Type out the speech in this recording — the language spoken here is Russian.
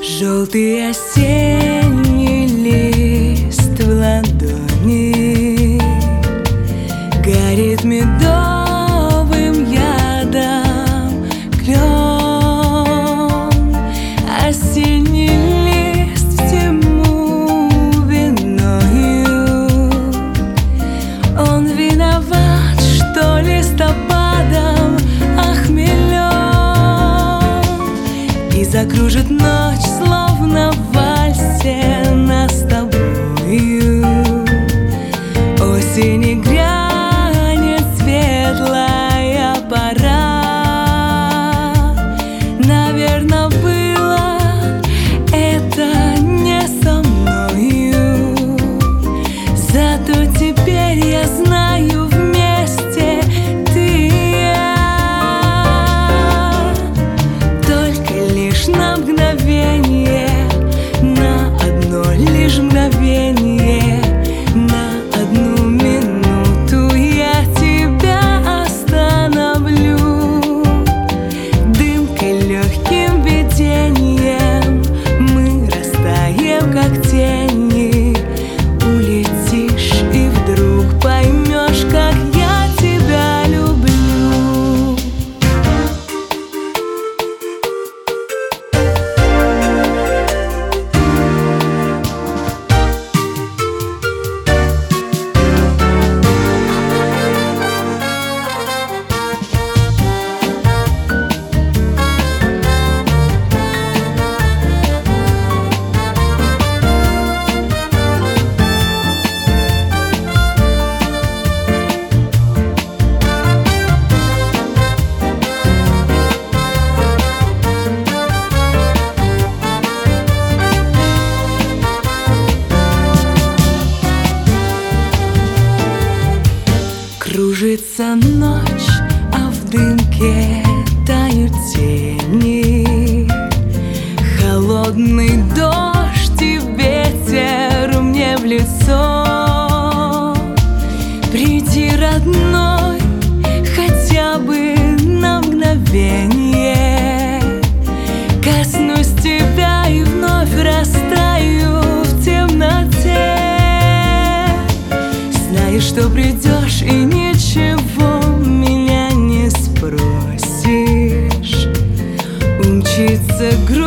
Желтый осенний лист в ладони горит медовым ядом клен. Осенний лист всему виною. Он виноват, что листопадом охмелен, и закружит ночь, словно в вальсе нас с тобою. Осени грянет светлая пора. Наверно, было это не со мною, зато теперь я знаю, вместе ты и я. Только лишь на мгновение, на одно лишь мгновение, на одну минуту я тебя остановлю. Дымкой, легким видением мы растаем, как тени. Улетишь и вдруг поймешь, как я тебя люблю. Кружится ночь, а в дымке тают тени. Холодный дождь и ветер мне в лицо. Приди, родной, хотя бы на мгновение. Коснусь тебя и вновь растаю в темноте. Знаю, что придешь и ничего меня не спросишь. Умчится грудь